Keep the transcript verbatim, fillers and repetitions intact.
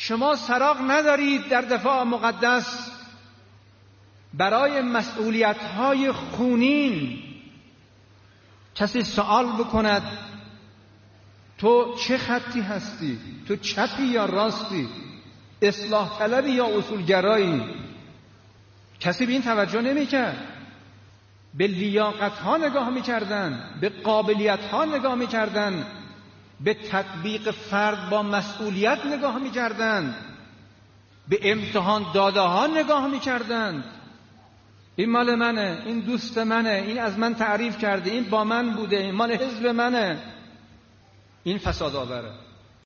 شما سراغ ندارید در دفاع مقدس برای مسئولیت‌های خونین کسی سوال بکند تو چه خطی هستی؟ تو چپی یا راستی؟ اصلاح طلبی یا اصولگرایی؟ کسی به این توجه نمی‌کرد. به لیاقت‌ها نگاه می‌کردن، به قابلیت‌ها نگاه می‌کردن، به تطبیق فرد با مسئولیت نگاه می‌کردن، به امتحان داده ها نگاه می‌کردند. این مال منه، این دوست منه، این از من تعریف کرده، این با من بوده، این مال حزب منه. این فساد آوره.